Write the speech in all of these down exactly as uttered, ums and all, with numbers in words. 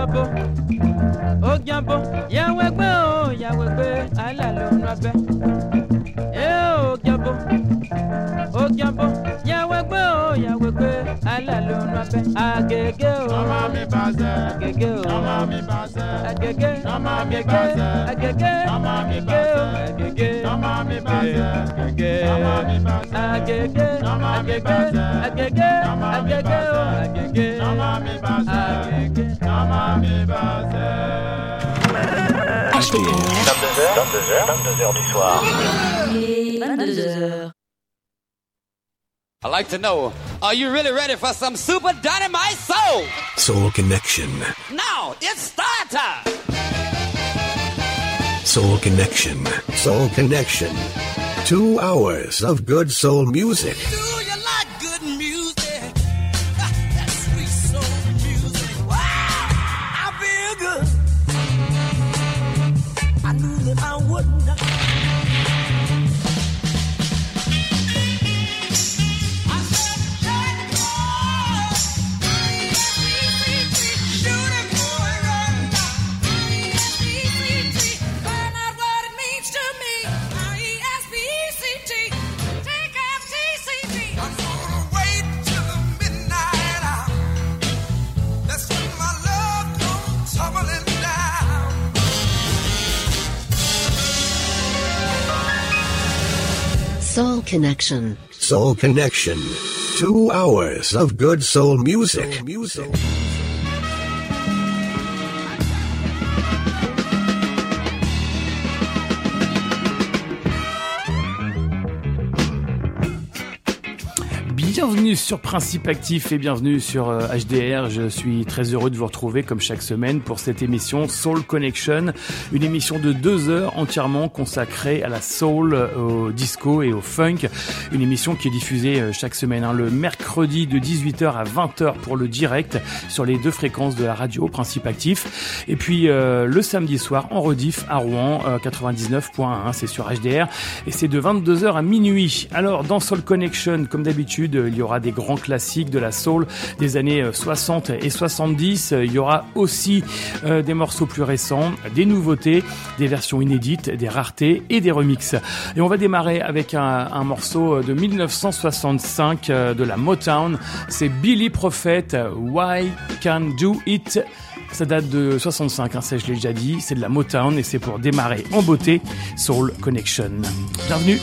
Ogiabo, Ogiabo, Yawegbe, oh, Yawegbe, Alalo Nabe. Eh, Ogiabo, Ogiabo, Yawegbe, oh, Yawegbe, Alalo Nabe. Agege, oh, Mama mi baze, Agege, oh, Mama mi baze, Agege, Mama mi Agege, baze, Agege, Mama mi Agege, baze, Agege, Mama mi baze, Agege, Mama mi baze, Agege, Mama mi Agege, baze, Agege, Mama mi Agege, baze, oh, Agege, Mama mi baze, Agege. Mama mi baze. H D R. vingt-deux heures, vingt-deux heures, vingt-deux heures du soir. Et vingt-deux heures. I'd like to know, are you really ready for some super dynamite soul? Soul Connection. Now, it's start time! Soul Connection. Soul Connection. Two hours of good soul music. Do you like good music? That sweet soul music. Wow! I feel good. I knew that I wouldn't. Soul Connection. Soul Connection. Two hours of good soul music. Soul music. Bienvenue sur Principe Actif et bienvenue sur euh, H D R. Je suis très heureux de vous retrouver comme chaque semaine pour cette émission Soul Connection, une émission de deux heures entièrement consacrée à la soul, au disco et au funk. Une émission qui est diffusée euh, chaque semaine, hein, le mercredi de dix-huit heures à vingt heures pour le direct sur les deux fréquences de la radio Principe Actif. Et puis euh, le samedi soir en rediff à Rouen, euh, quatre-vingt-dix-neuf point un, c'est sur H D R et c'est de vingt-deux heures à minuit. Alors dans Soul Connection, comme d'habitude, il y aura des grands classiques de la soul des années soixante et soixante-dix. Il y aura aussi euh, des morceaux plus récents, des nouveautés, des versions inédites, des raretés et des remixes. Et on va démarrer avec un, un morceau de dix-neuf cent soixante-cinq euh, de la Motown. C'est Billy Prophet, Why Can't Do It. Ça date de soixante-cinq, hein, ça je l'ai déjà dit. C'est de la Motown et c'est pour démarrer en beauté Soul Connection. Bienvenue.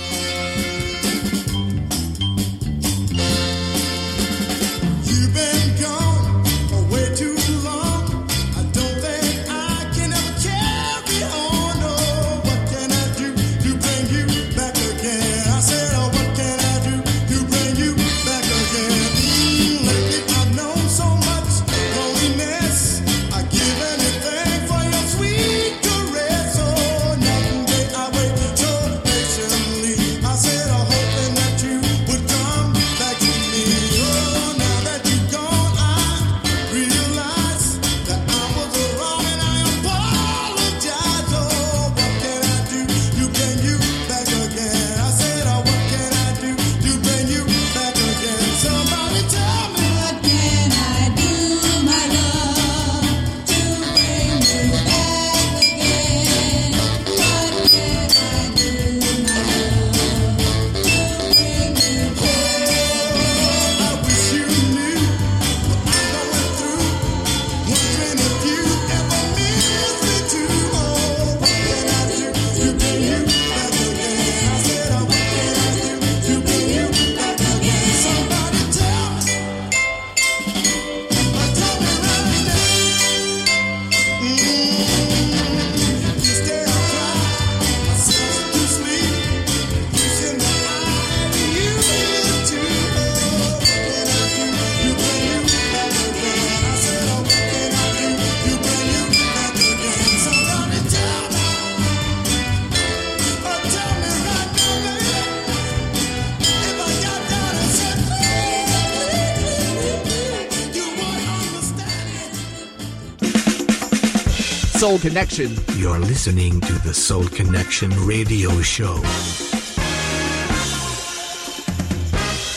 Soul Connection. You're listening to the Soul Connection radio show.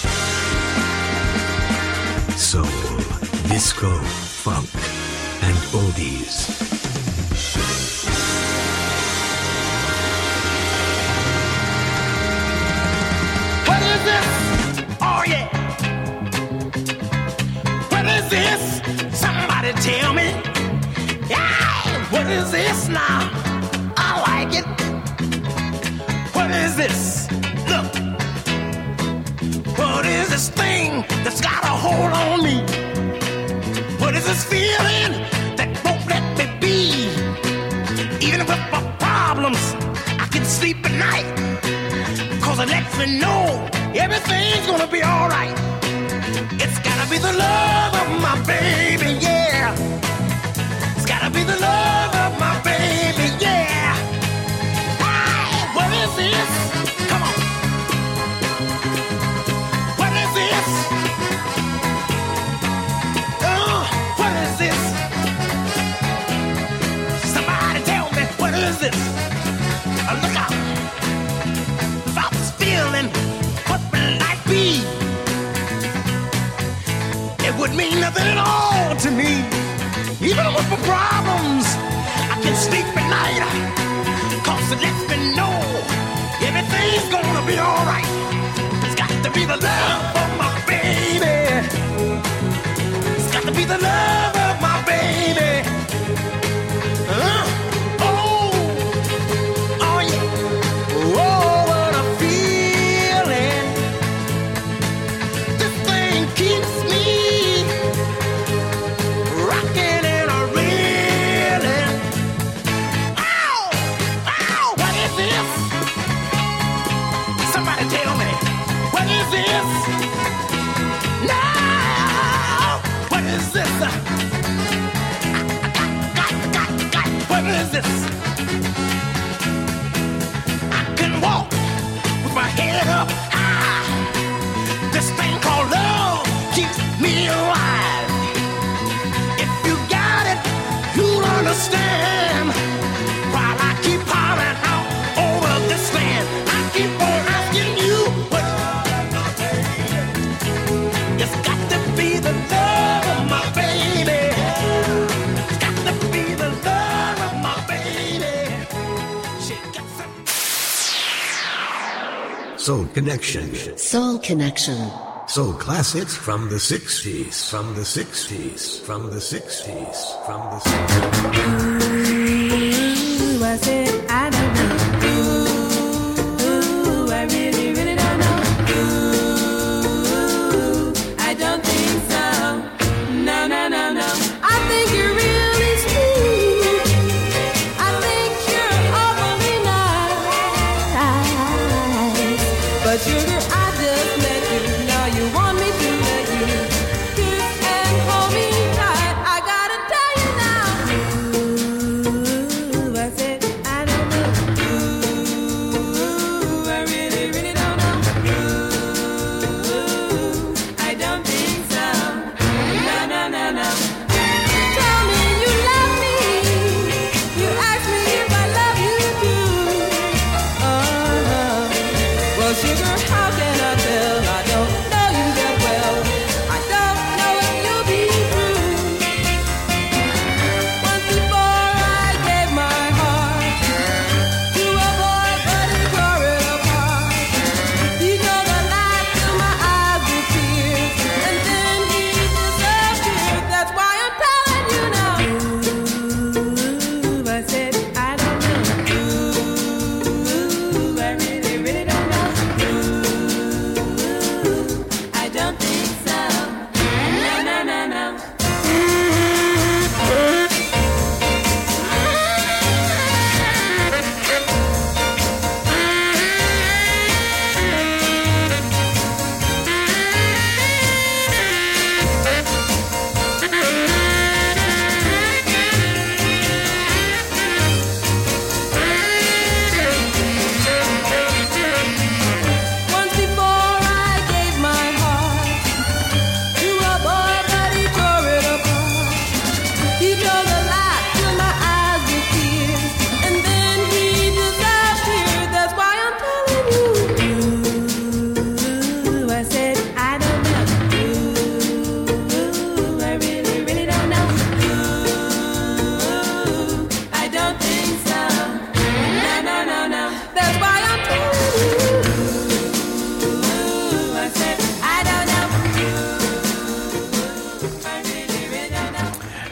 Soul, disco, funk, and oldies. What is this? Oh yeah. What is this? Somebody tell me. Yeah. What is this now? I like it. What is this? Look. What is this thing that's got a hold on me? What is this feeling that won't let me be? Even with my problems, I can sleep at night. Cause it lets me know everything's gonna be alright. It's gotta be the love of my baby, yeah. It's gotta be the love of my baby, yeah. Hey, what is this? Come on. What is this? Uh, what is this? Somebody tell me, what is this? Uh, look out. If I was feeling, what will life be? It would mean nothing at all to me. Even with my problems, I can sleep at night. Cause it lets me know everything's gonna be alright. It's got to be the love of my baby. It's got to be the love of my baby. Uh, oh, oh yeah. Oh, what a feeling. This thing keeps me rocking and a reeling. Ow, ow, what is this? Somebody tell me, what is this? No, what is this? Got, got, got, got. What is this? I can walk with my head up high. This thing called love keeps me alive. If you got it, you'll understand. While I keep hollering out over this land, I keep on asking you what. It's got to be the love of my baby. It's got to be the love of my baby. She gets it. Soul Connection. Soul Connection. Soul classics from the sixties, from the sixties, from the sixties, from the sixties. Ooh, I said I don't know. Ooh, ooh, I really, really don't know. Ooh, I don't think so. No, no, no, no. I think you're really sweet. I think you're awfully nice. But sugar, I just met you. Now you want me to let you kiss and hold me tight. I gotta tell you now.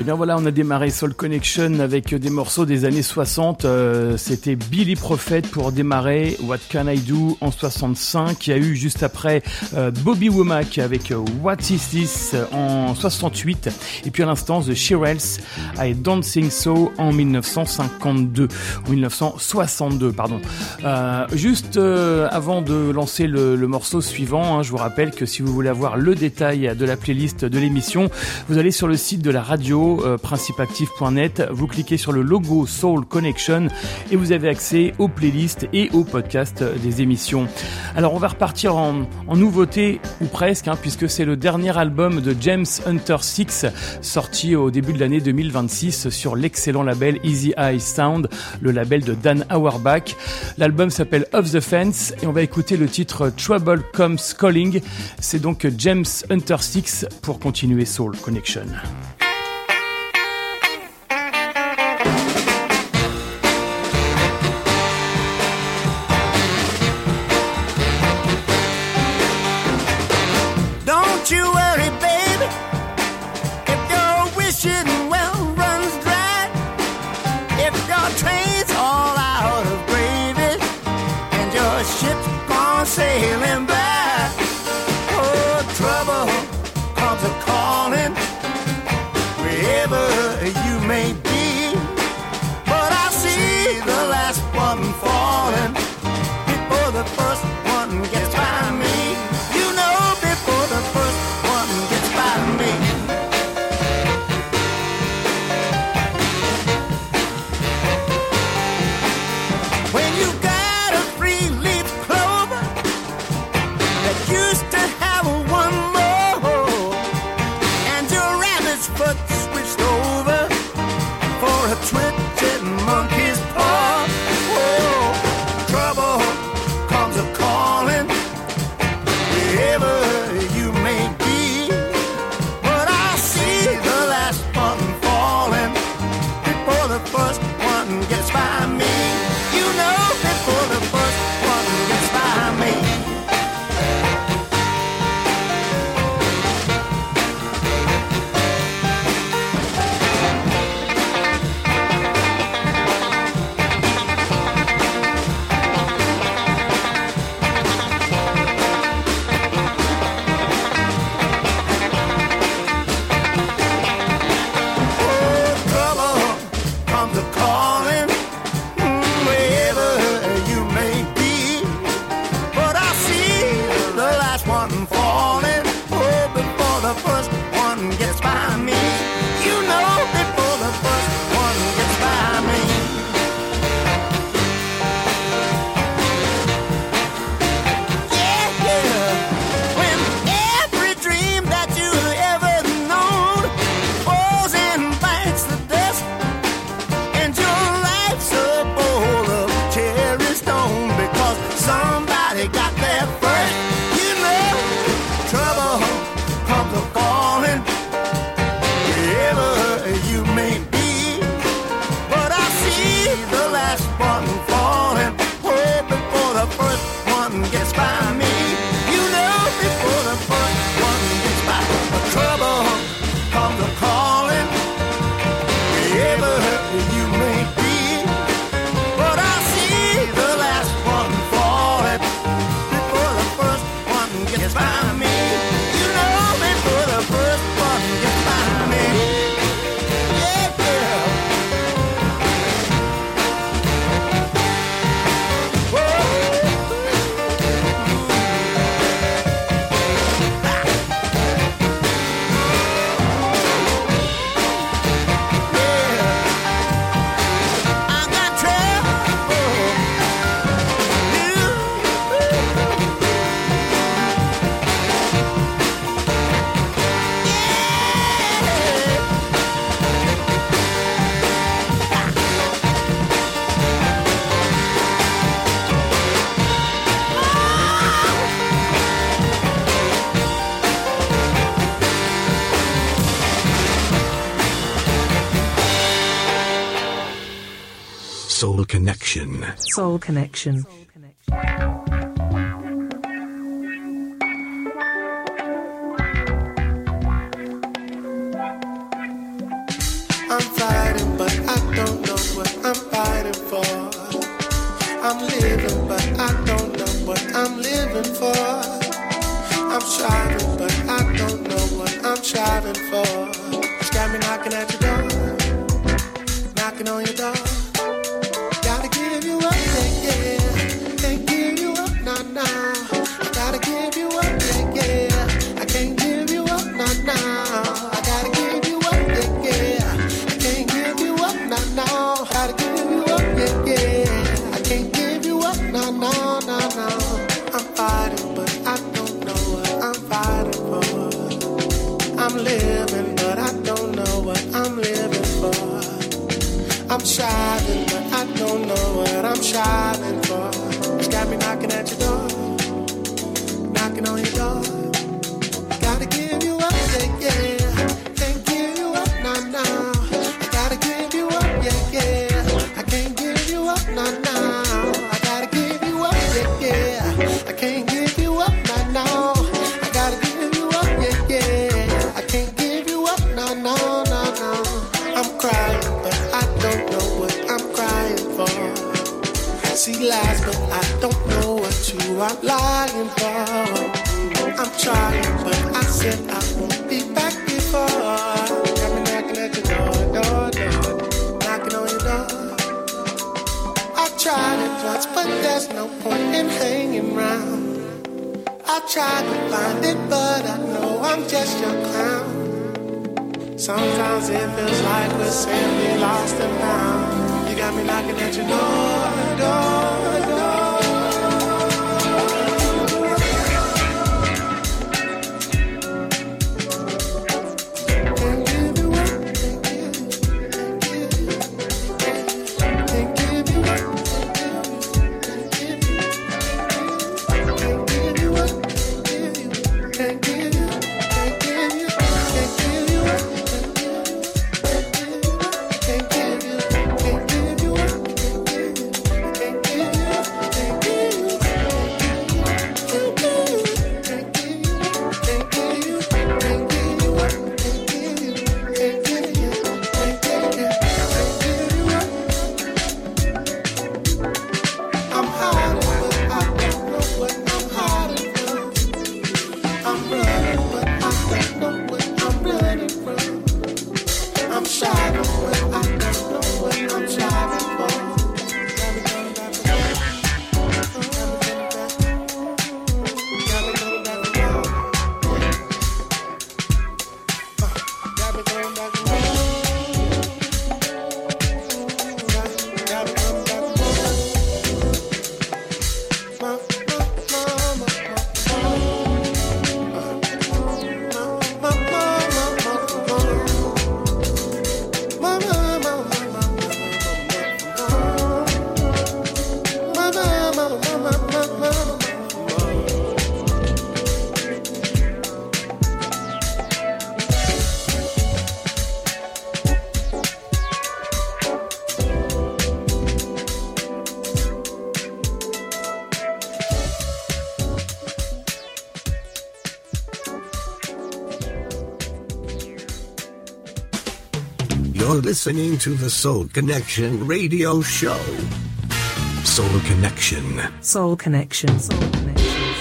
bien voilà, on a démarré Soul Connection avec des morceaux des années soixante. Euh, c'était Billy Prophet pour démarrer, What Can I Do en soixante-cinq. Il y a eu juste après euh, Bobby Womack avec euh, What Is This en soixante-huit. Et puis à l'instant, The Shirelles avec Dancing So en dix-neuf cent cinquante-deux. En dix-neuf cent soixante-deux, pardon. Euh, juste euh, avant de lancer le, le morceau suivant, hein, je vous rappelle que si vous voulez avoir le détail de la playlist de l'émission, vous allez sur le site de la radio, euh, principe active point net, vous cliquez sur le logo Soul Connection et vous avez accès aux playlists et aux podcasts des émissions. Alors on va repartir en, en nouveauté, ou presque, hein, puisque c'est le dernier album de James Hunter six, sorti au début de l'année deux mille vingt-six sur l'excellent label Easy Eye Sound, le label de Dan Auerbach. L'album s'appelle Off the Fence et on va écouter le titre Trouble Comes Calling. C'est donc James Hunter six pour continuer Soul Connection. Don't you worry, baby, if your wishing well runs dry, if your train's all out of gravy, and your ship's gone sailing by. Oh, trouble comes a-calling, wherever you may be. But I see the last one falling before the first one gets by me. You know, before the first one gets by me. When you got a three-leaf clover that used to have one more, and your rabbit's foot switched over for a twitching monkey's paw. Oh, trouble comes a-calling, wherever you may be. But I see the last one falling before the first one gets by me. You know, before the first one gets by me. Oh, trouble comes a-calling, mm, wherever you may be. But I see the last one falling, oh, before the first one gets by me. You know, before the first one gets by me. Yeah, yeah. When every dream that you ever known falls and bites the dust, and your life's a bowl of cherry stone because somebody got there first. You know, trouble comes a-calling, wherever you may be. But I see the last one falling, oh, before the first one gets by me. You know, before the first one gets by. The trouble comes a-calling, wherever you may be. But I see the last one falling before the first one gets by me. You know, before the first one gets by me. Yeah, yeah. I got trouble. Soul Connection. Soul Connection. knocking on your door. Gotta give you up, yeah, yeah. Can't give you up, nah, nah. I gotta give you up, yeah, yeah. I can't give you up, nah, nah. I gotta give you up, yeah, yeah. I can't give you up, nah, nah. Gotta give you up, yeah, yeah. I can't give you up, nah, nah, nah, nah. I'm fighting, but I don't know what I'm fighting for. I'm living, but I don't know what I'm living for. I'm striving, but I don't know what I'm striving for. It's got me knocking at your door, knocking on your door. Gotta give you up, yeah, yeah. Can't give you up, nah, nah. I gotta give you up, yeah, yeah. I can't give you up, nah, nah. I gotta give you up, yeah, yeah. I can't give you up, nah, nah. I gotta give you up, yeah, yeah. I can't give you up, nah, nah, nah, nah. I'm crying, but I don't know what I'm crying for. See lies, but I don't know what you are lying for. I'm trying, but I said I won't be back before. Got me knocking at your door, door, door, knocking on your door. I tried it once, but there's no point in hanging round. I tried to find it, but I know I'm just your clown. Sometimes it feels like we're simply lost and found. You got me knocking at your door, door, door. You're listening to the Soul Connection radio show. Soul Connection. Soul Connection. Soul Connection.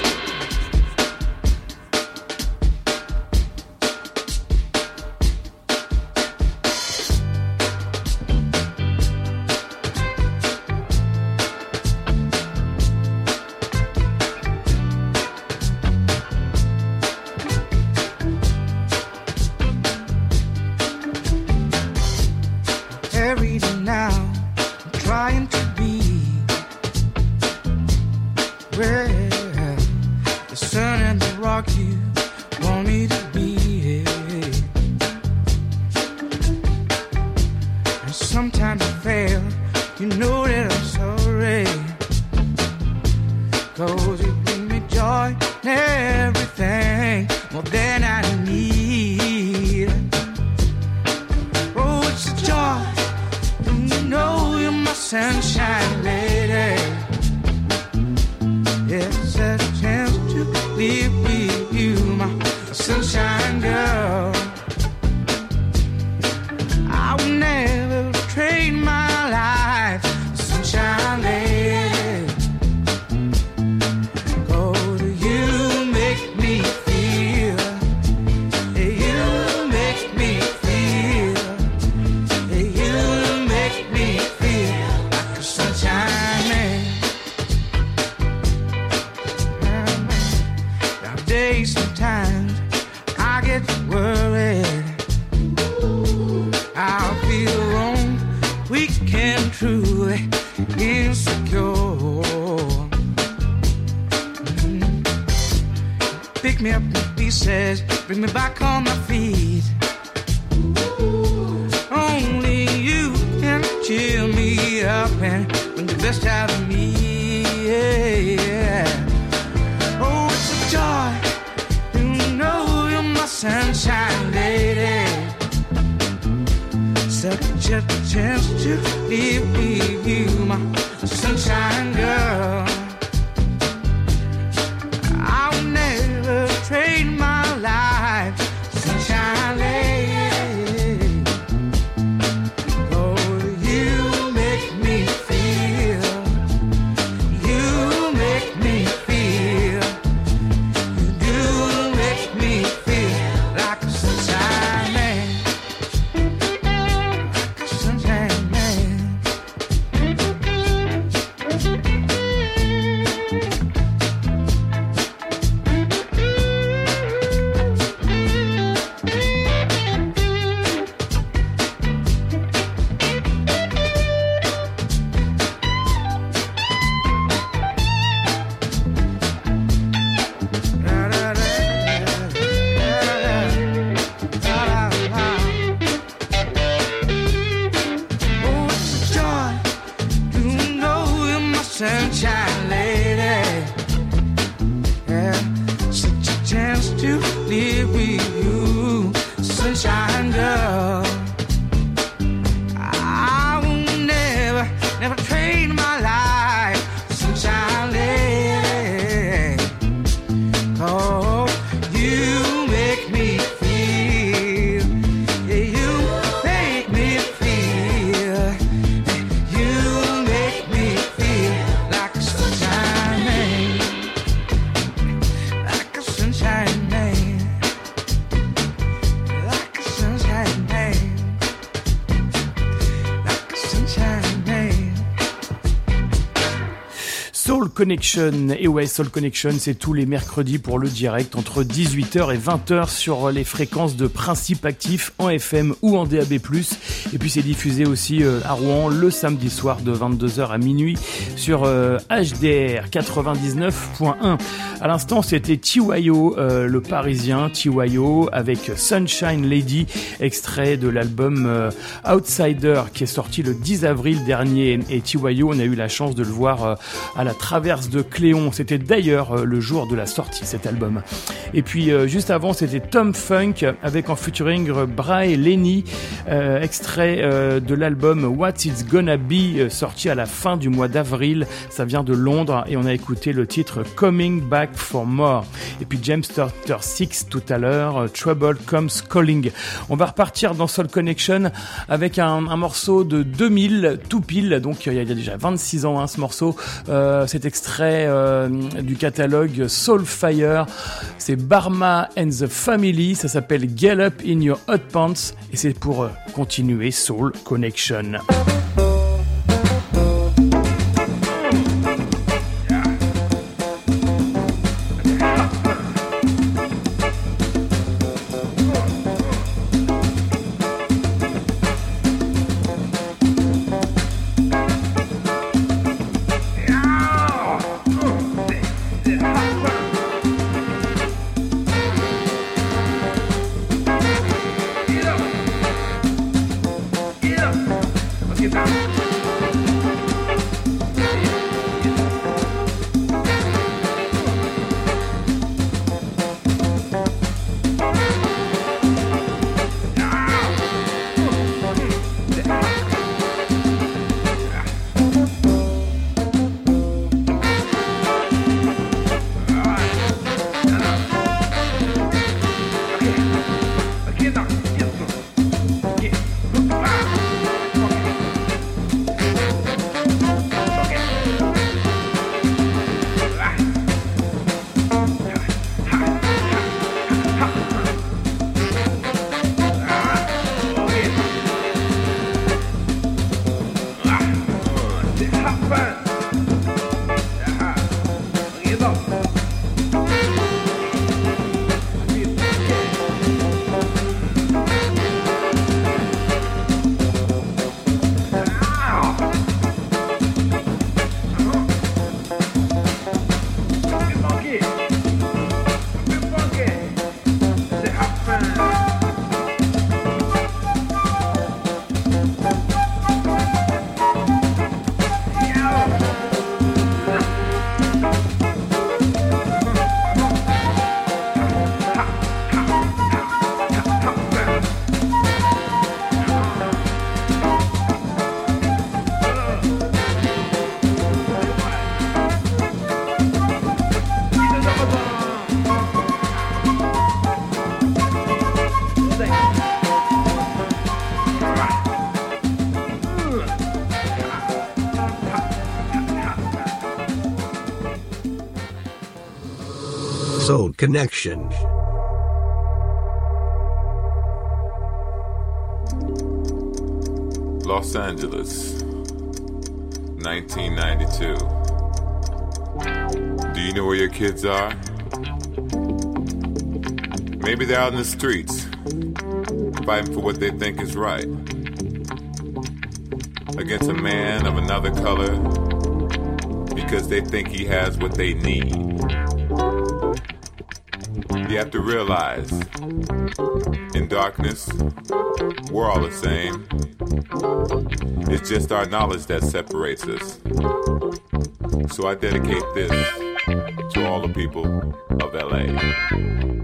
Every day now, I'm trying to be where the sun and the rock you want me to be. And sometimes I fail, you know that I'm sorry, 'cause you bring me joy and everything more than I need. Oh, it's a joy. You know you're my sunshine lady. Yes, there's a chance to live with you, my sunshine girl. I will never trade my life, sunshine lady. 'Cause you make me feel, you make me feel, you make make me feel like a sunshine man. Nowadays sometimes I get worried. I'll feel wrong, weak and truly insecure. Mm. Pick me up in pieces, bring me back on my feet. Only you can cheer me up and bring the best out of me. Yeah. Oh, it's a joy to know you're my sunshine lady. Such a chance to be with you, my sunshine girl. I'll never trade my life, sunshine lady. Oh, you make me feel, you make me feel, you do make me feel like a sunshine man. Sunshine man. Oh, it's a joy to know you're my sunshine lady. Yeah, such a chance to live with you, sunshine girl. I will never, never trade my life, sunshine lady. Oh, you make me feel, yeah, you make me feel, you make me feel like a sunshine man, like a sunshine man, like a sunshine man, like a sunshine man. Soul Connection, et ouais, Soul Connection, c'est tous les mercredis pour le direct entre dix-huit heures et vingt heures sur les fréquences de Principe Actif en F M ou en D A B plus. Et puis c'est diffusé aussi euh, à Rouen le samedi soir de vingt-deux heures à minuit sur euh, H D R quatre-vingt-dix-neuf point un. À l'instant, c'était T Y O, euh, le parisien T Y O, avec Sunshine Lady, extrait de l'album euh, Outsider qui est sorti le dix avril dernier. Et T Y O, on a eu la chance de le voir euh, à la Traverse de Cléon. C'était d'ailleurs euh, le jour de la sortie, cet album. Et puis euh, juste avant, c'était Tom Funk avec en featuring euh, Bray Lenny, euh, extrait euh, de l'album What It's Gonna Be, euh, sorti à la fin du mois d'avril. Ça vient de Londres et on a écouté le titre Coming Back for More. Et puis James Turner Six tout à l'heure, euh, Trouble Comes Calling. On va repartir dans Soul Connection avec un, un morceau de deux mille, tout pile, donc il y a déjà vingt-six ans hein, ce morceau. Euh, cet extrait euh, du catalogue Soulfire, c'est Barma and the Family, ça s'appelle Get Up in Your Hot Pants et c'est pour euh, continuer Soul Connection. Get up. Soul Connection. Los Angeles, nineteen ninety-two. Do you know where your kids are? Maybe they're out in the streets, fighting for what they think is right. Against a man of another color, because they think he has what they need. You have to realize, in darkness, we're all the same. It's just our knowledge that separates us. So I dedicate this to all the people of L A.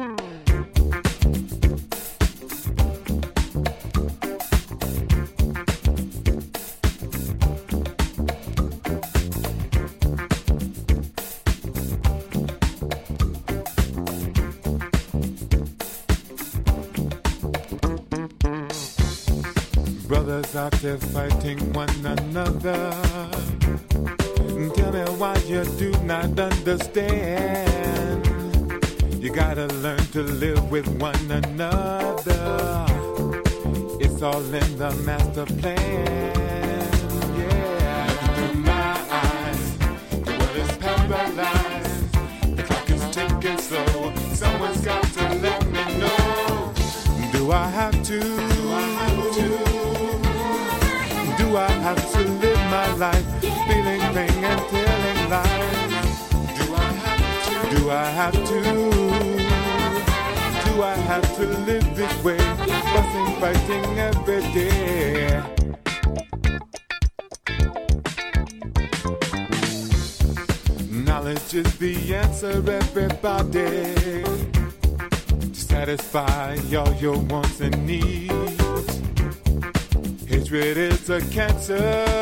Brothers out there fighting one another. Tell me why you do not understand. You gotta learn to live with one another. It's all in the master plan. Yeah, through my eyes, the world is paralyzed. The clock is ticking slow. Someone's got to let me know. Do I have to? Do I have to? Do I have to live my life feeling pain and telling lies? Do I have to? Do I have to? Do I have to live this way? Fussing, fighting every day. Knowledge is the answer, everybody. To satisfy all your wants and needs. Hatred is a cancer.